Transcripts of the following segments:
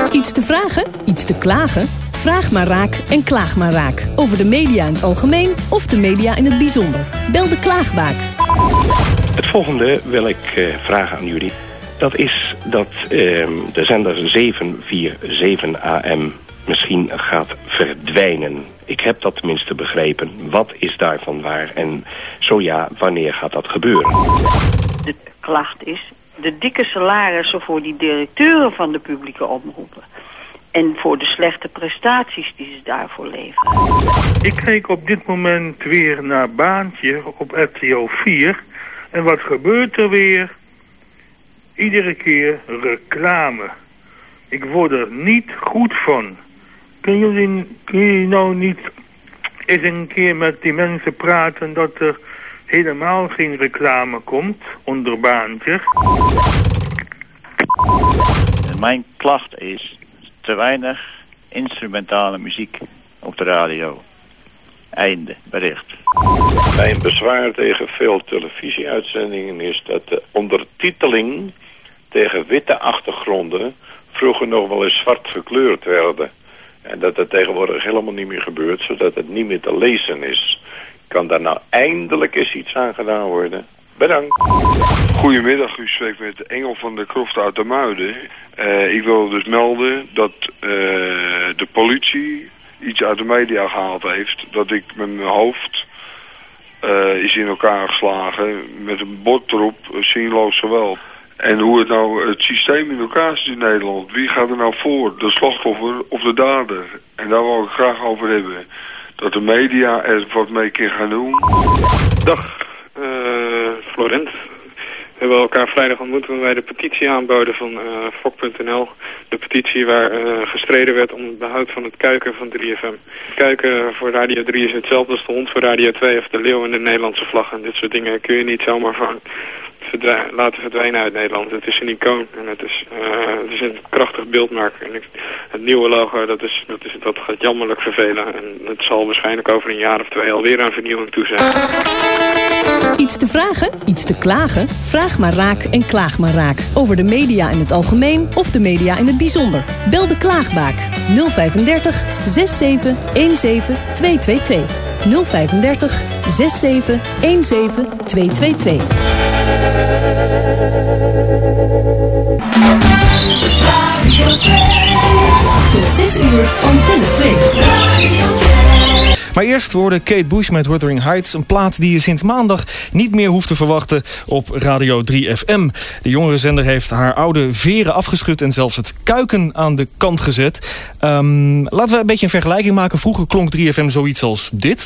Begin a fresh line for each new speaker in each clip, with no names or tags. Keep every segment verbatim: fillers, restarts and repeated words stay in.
Iets te vragen? Iets te klagen? Vraag maar raak en klaag maar raak. Over de media in het algemeen of de media in het bijzonder. Bel de Klaagbaak.
Het volgende wil ik uh, vragen aan jullie. Dat is dat uh, de zender zeven vier zeven A M misschien gaat verdwijnen. Ik heb dat tenminste begrepen. Wat is daarvan waar? En zo ja, wanneer gaat dat gebeuren?
De klacht is de dikke salarissen voor die directeuren van de publieke omroepen. En voor de slechte prestaties die ze daarvoor leveren.
Ik kijk op dit moment weer naar Baantje op R T L vier. En wat gebeurt er weer? Iedere keer reclame. Ik word er niet goed van. Kun jullie, kun jullie nou niet eens een keer met die mensen praten dat er helemaal geen reclame komt onder Baantje?
Mijn klacht is te weinig instrumentale muziek op de radio. Einde bericht.
Mijn bezwaar tegen veel televisieuitzendingen is dat de ondertiteling tegen witte achtergronden vroeger nog wel eens zwart gekleurd werden. En dat dat tegenwoordig helemaal niet meer gebeurt, zodat het niet meer te lezen is. Kan daar nou eindelijk eens iets aan gedaan worden? Bedankt.
Goedemiddag, u spreekt met Engel van de Kroft uit de Muiden. Uh, ik wil dus melden dat uh, de politie iets uit de media gehaald heeft. Dat ik met mijn hoofd uh, is in elkaar geslagen met een bord erop, uh, zinloos geweld. En hoe het nou het systeem in elkaar zit in Nederland. Wie gaat er nou voor? De slachtoffer of de dader? En daar wil ik graag over hebben. Dat de media er wat mee kan gaan doen.
Dag, uh, Florent. We hebben elkaar vrijdag ontmoet toen wij de petitie aanboden van uh, Fok punt n l. De petitie waar uh, gestreden werd om het behoud van het kuiken van drie F M. Kuiken voor Radio drie is hetzelfde als de hond voor Radio twee of de leeuw en de Nederlandse vlag. En dit soort dingen kun je niet zomaar van verdwij- laten verdwijnen uit Nederland. Het is een icoon en het is, uh, het is een krachtig beeldmerk. En ik, het nieuwe logo, dat, is, dat, is, dat gaat jammerlijk vervelen. En het zal waarschijnlijk over een jaar of twee alweer aan vernieuwing toe zijn.
Iets te vragen? Iets te klagen? Vraag maar raak en klaag maar raak. Over de media in het algemeen of de media in het bijzonder. Bel de Klaagbaak nul vijfendertig zesenzestig eenenzeventig tweehonderdtweeëntwintig. nul vijfendertig zesenzestig eenenzeventig tweehonderdtweeëntwintig. Tot zes uur Antenne twee.
Maar eerst hoorde Kate Bush met Wuthering Heights. Een plaat die je sinds maandag niet meer hoeft te verwachten op Radio drie F M. De jongerenzender heeft haar oude veren afgeschud en zelfs het kuiken aan de kant gezet. Um, laten we een beetje een vergelijking maken. Vroeger klonk drie F M zoiets als dit.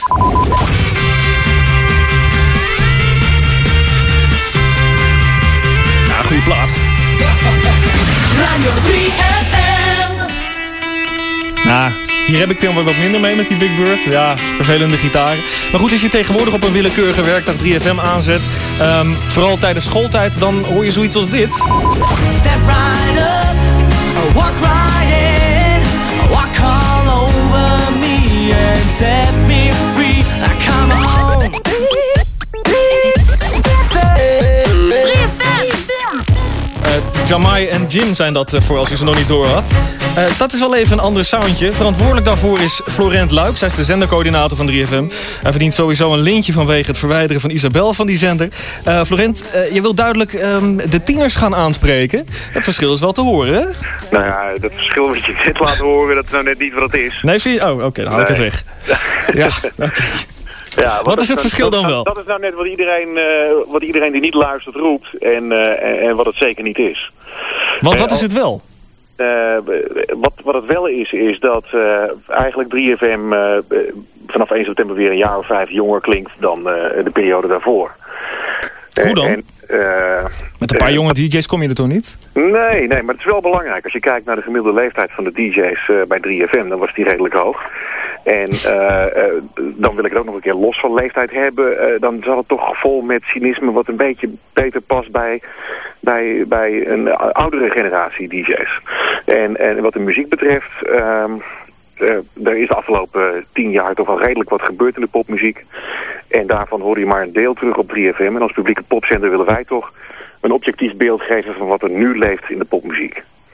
Ja, goede plaat. Radio drie F M. Nou, hier heb ik dan wat minder mee met die Big Bird. Ja, vervelende gitaar. Maar goed, als je tegenwoordig op een willekeurige werkdag drie F M aanzet, um, vooral tijdens schooltijd, dan hoor je zoiets als dit. Step right up, walk right in, walk all over me and set me free. Come on. Uh, Jamai en Jim zijn dat uh, voor als u ze nog niet door had. Uh, dat is wel even een ander soundje. Verantwoordelijk daarvoor is Florent Luik. Zij is de zendercoördinator van drie F M. Hij verdient sowieso een lintje vanwege het verwijderen van Isabel van die zender. Uh, Florent, uh, je wilt duidelijk um, de tieners gaan aanspreken. Het verschil is wel te horen, hè?
Nou ja, dat verschil wat je net laat horen, dat is nou net niet wat het is.
Nee, zie je? Oh, oké, okay, dan haal ik
nee.
het weg. Ja, okay.
Ja, wat,
wat is het
dat,
verschil
dat,
dan wel?
Dat is nou net wat iedereen, uh, wat iedereen die niet luistert roept en, uh, en, en wat het zeker niet is.
Want wat uh, is het wel?
Uh, wat, wat het wel is, is dat uh, eigenlijk drie F M uh, vanaf één september weer een jaar of vijf jonger klinkt dan uh, de periode daarvoor.
Hoe dan?
En, uh,
Met een paar
uh,
jonge D J's kom je er toch niet?
Nee, nee, maar het is wel belangrijk. Als je kijkt naar de gemiddelde leeftijd van de D J's uh, bij drie F M, dan was die redelijk hoog. En uh, uh, dan wil ik het ook nog een keer los van leeftijd hebben. Uh, dan zal het toch vol met cynisme wat een beetje beter past bij, bij, bij een oudere generatie D J's. En, en wat de muziek betreft, uh, uh, er is de afgelopen tien jaar toch wel redelijk wat gebeurd in de popmuziek. En daarvan hoor je maar een deel terug op drie F M. En als publieke popzender willen wij toch een objectief beeld geven van wat er nu leeft in de popmuziek.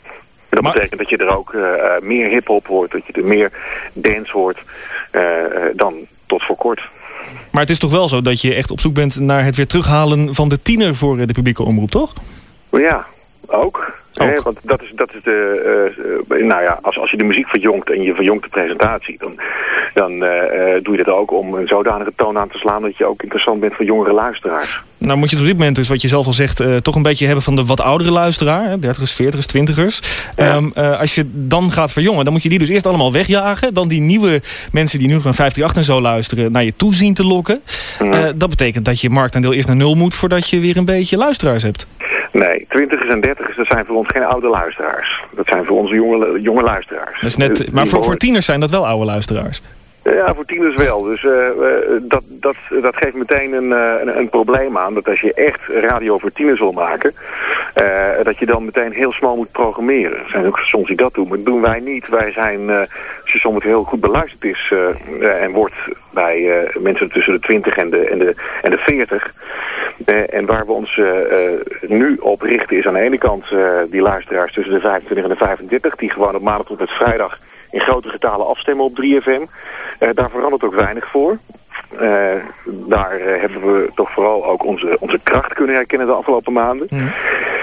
Dat
maar...
betekent dat je er ook uh, meer hip-hop hoort, dat je er meer dance hoort uh, dan tot voor kort.
Maar het is toch wel zo dat je echt op zoek bent naar het weer terughalen van de tiener voor de publieke omroep, toch?
Ja, ook. Hè, want dat is, dat is de, uh, nou ja, als, als je de muziek verjongt en je verjongt de presentatie, dan, dan uh, doe je dat ook om een zodanige toon aan te slaan dat je ook interessant bent voor jongere luisteraars.
Nou moet je op dit moment dus, wat je zelf al zegt, uh, toch een beetje hebben van de wat oudere luisteraar, hè, dertigers, veertigers, twintigers. Ja. Um, uh, als je dan gaat verjongen, dan moet je die dus eerst allemaal wegjagen. Dan die nieuwe mensen die nu nog naar vijfendertig en zo luisteren, naar je toe zien te lokken. Mm. Uh, dat betekent dat je marktaandeel eerst naar nul moet voordat je weer een beetje luisteraars hebt.
Nee, twintigers en dertigers, dat zijn voor ons geen oude luisteraars. Dat zijn voor onze jonge, jonge luisteraars.
Dat is net, maar voor, voor tieners zijn dat wel oude luisteraars.
Ja, voor tieners wel. Dus uh, dat, dat, dat geeft meteen een, een, een probleem aan. Dat als je echt radio voor tieners wil maken, uh, dat je dan meteen heel smal moet programmeren. Er zijn ook soms die dat doen, maar dat doen wij niet. Wij zijn, uh, als je soms heel goed beluisterd is uh, uh, en wordt bij uh, mensen tussen de twintig en de, en de, en de veertig. Uh, en waar we ons uh, uh, nu op richten is aan de ene kant uh, die luisteraars tussen de vijfentwintig en de vijfendertig, die gewoon op maandag tot met vrijdag in grote getalen afstemmen op drie F M. Uh, daar verandert ook weinig voor. Uh, daar uh, hebben we toch vooral ook onze, onze kracht kunnen herkennen de afgelopen maanden. Mm.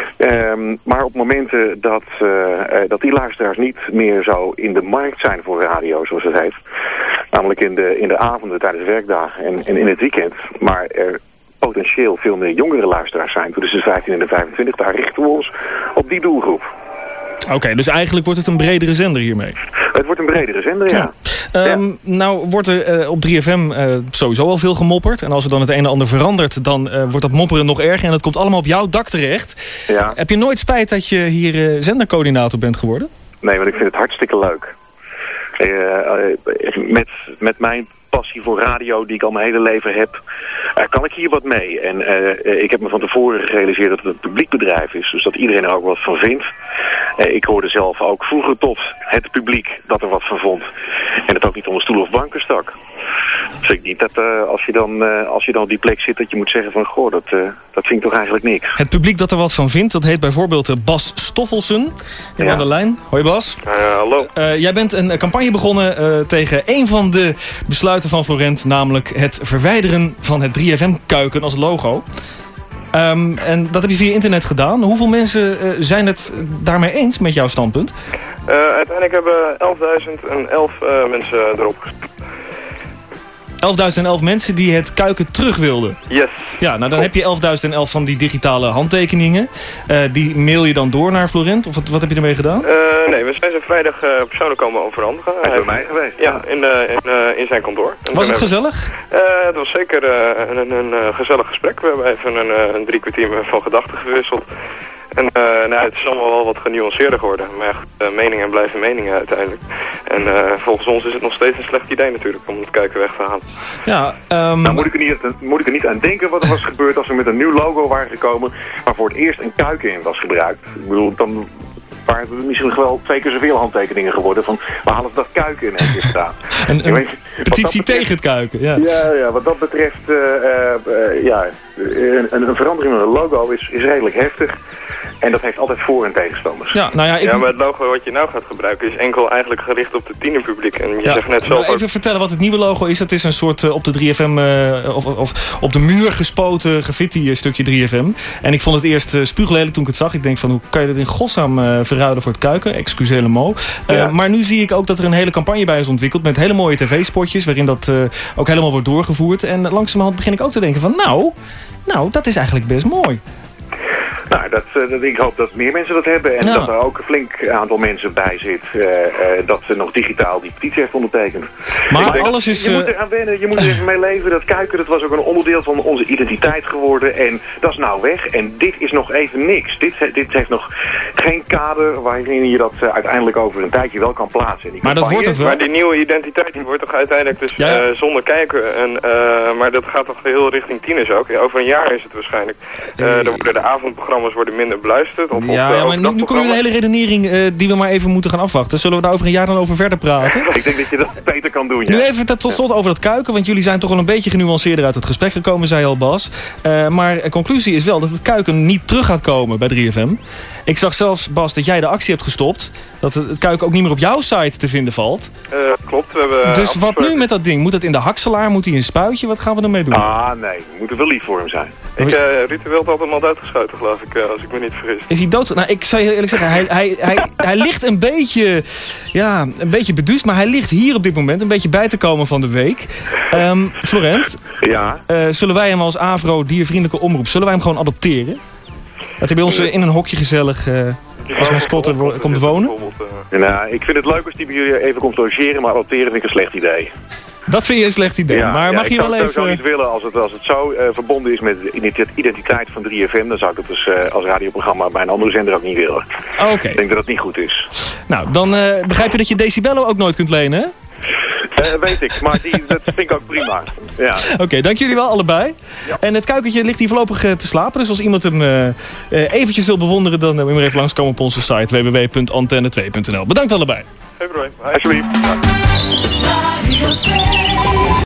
Um, maar op momenten dat, uh, uh, dat die luisteraars niet meer zo in de markt zijn voor radio, zoals het heet. Namelijk in de, in de avonden tijdens werkdagen en, en in het weekend. Maar er potentieel veel meer jongere luisteraars zijn. Tussen de vijftien en de vijfentwintig. Daar richten we ons op die doelgroep.
Oké, okay, dus eigenlijk wordt het een bredere zender hiermee?
Het wordt een bredere zender, ja.
ja. Um, ja. Nou wordt er uh, op drie F M uh, sowieso al veel gemopperd. En als er dan het een en ander verandert, dan uh, wordt dat mopperen nog erger. En dat komt allemaal op jouw dak terecht. Ja. Heb je nooit spijt dat je hier uh, zendercoördinator bent geworden?
Nee, want ik vind het hartstikke leuk. Uh, uh, met, met mijn passie voor radio die ik al mijn hele leven heb, uh, kan ik hier wat mee. En uh, ik heb me van tevoren gerealiseerd dat het een publiekbedrijf is, dus dat iedereen er ook wat van vindt. Uh, ik hoorde zelf ook vroeger tot het publiek dat er wat van vond. En dat ook niet onder stoel of banken stak. Dus ik niet dat uh, als, je dan, uh, als je dan op die plek zit dat je moet zeggen van goh, dat, uh, dat vind ik toch eigenlijk niks.
Het publiek dat er wat van vindt, dat heet bijvoorbeeld uh, Bas Stoffelsen. Ja. Aan de lijn. Hoi Bas.
Uh, hallo.
Uh, jij bent een campagne begonnen uh, tegen een van de besluiten van Florent, namelijk het verwijderen van het drie F M-kuiken als logo. Um, en dat heb je via internet gedaan. Hoeveel mensen uh, zijn het daarmee eens met jouw standpunt?
Uh, uiteindelijk hebben elfduizend elf uh, mensen erop gestemd.
elfduizend elf mensen die het kuiken terug wilden.
Yes.
Ja, nou dan heb je elfduizend elf van die digitale handtekeningen. Uh, die mail je dan door naar Florent? Of wat, wat heb je ermee gedaan?
Uh, nee, we zijn ze vrijdag uh, persoonlijk komen overhandigen.
Hij is bij mij geweest.
Ja, in, uh, in, uh, in zijn kantoor. En
was het gezellig?
Uh, het was zeker uh, een, een, een uh, gezellig gesprek. We hebben even een, een drie kwartier van gedachten gewisseld. En uh, nou, het is allemaal wel wat genuanceerder geworden. Maar echt, uh, meningen blijven meningen uiteindelijk. En uh, volgens ons is het nog steeds een slecht idee natuurlijk om het kuiken weg te halen.
Ja, um...
nou moet ik, er niet, moet ik er niet aan denken wat er was gebeurd als we met een nieuw logo waren gekomen waar voor het eerst een kuiken in was gebruikt. Ik bedoel, dan waren er misschien wel twee keer zoveel handtekeningen geworden van we halen dat kuiken in één keer staan.
Een, een weet, petitie betreft, tegen het kuiken, ja.
Ja, ja wat dat betreft, uh, uh, ja, een, een verandering van een logo is, is redelijk heftig. En dat heeft altijd voor- en tegenstanders.
Ja, nou ja, ik...
ja, maar het logo wat je nou gaat gebruiken is enkel eigenlijk gericht op het tienerpubliek. En je
ja,
zegt net zelf
even ook... vertellen wat het nieuwe logo is. Dat is een soort uh, op de drie F M uh, of, of op de muur gespoten graffiti stukje drie F M. En ik vond het eerst uh, spuuglelijk toen ik het zag. Ik denk van hoe kan je dat in godsnaam uh, verruilen voor het kuiken? Excusez le mot. Uh, ja. Maar nu zie ik ook dat er een hele campagne bij is ontwikkeld met hele mooie tv-spotjes waarin dat uh, ook helemaal wordt doorgevoerd. En langzamerhand begin ik ook te denken van nou, nou dat is eigenlijk best mooi.
Nou, dat, dat, ik hoop dat meer mensen dat hebben. En ja. dat er ook een flink aantal mensen bij zit. Uh, uh, dat ze nog digitaal die petitie heeft ondertekend.
Maar denk, alles is...
Je
uh...
moet eraan wennen. Je moet er even mee leven. Dat kuiken, dat was ook een onderdeel van onze identiteit geworden. En dat is nou weg. En dit is nog even niks. Dit, dit heeft nog geen kader waarin je dat uh, uiteindelijk over een tijdje wel kan plaatsen.
Maar dat wordt het wel.
Maar die nieuwe identiteit die wordt toch uiteindelijk dus ja, ja. Uh, zonder kijken. En, uh, maar dat gaat toch heel richting tieners ook. Over een jaar is het waarschijnlijk. Uh, dan worden de avondprogramma's programma's worden minder beluisterd. Of,
ja,
of,
ja, maar nu, nu kom je een hele redenering uh, die we maar even moeten gaan afwachten. Zullen we daar over een jaar dan over verder praten?
Ik denk dat je dat beter kan doen, ja.
Nu even tot slot over dat kuiken, want jullie zijn toch wel een beetje genuanceerder uit het gesprek gekomen, zei al Bas. Uh, maar de conclusie is wel dat het kuiken niet terug gaat komen bij drie F M. Ik zag zelfs, Bas, dat jij de actie hebt gestopt. Dat het kuiken ook niet meer op jouw site te vinden valt.
Uh, klopt, we hebben...
Dus wat nu met dat ding? Moet het in de hakselaar? Moet hij een spuitje? Wat gaan we ermee doen?
Ah, nee. We moeten wel lief voor hem zijn.
Ik, uh, Ruud de Wild had hem al uitgeschoten, geloof ik, uh, als ik me niet vergis.
Is hij dood? Nou, ik zou je eerlijk zeggen, hij, hij, hij, hij ligt een beetje, ja, een beetje beduust, maar hij ligt hier op dit moment een beetje bij te komen van de week. Um, Florent,
ja?
uh, zullen wij hem als Avro Diervriendelijke Omroep, zullen wij hem gewoon adopteren? Dat hij bij ons uh, in een hokje gezellig uh, als mascotte wo- komt wonen?
Uh... Nou, ik vind het leuk als die bij jullie even komt logeren, maar adopteren vind ik een slecht idee.
Dat vind je een slecht idee,
ja,
maar
ja,
mag je wel even...
Ik zou het niet willen als het, als het zo uh, verbonden is met de identiteit van drie F M, dan zou ik het dus uh, als radioprogramma bij een andere zender ook niet willen.
Oké. Okay.
Ik denk dat dat niet goed is.
Nou, dan uh, begrijp je dat je Decibello ook nooit kunt lenen, hè?
Uh, weet ik, maar die, dat vind ik ook prima. Ja.
Oké, okay, dank jullie wel allebei. Ja. En het kuikentje ligt hier voorlopig uh, te slapen. Dus als iemand hem uh, uh, eventjes wil bewonderen, dan uh, moet je maar even langskomen op onze site w w w punt antenne twee punt n l. Bedankt allebei.
Geen probleem.
Alsjeblieft.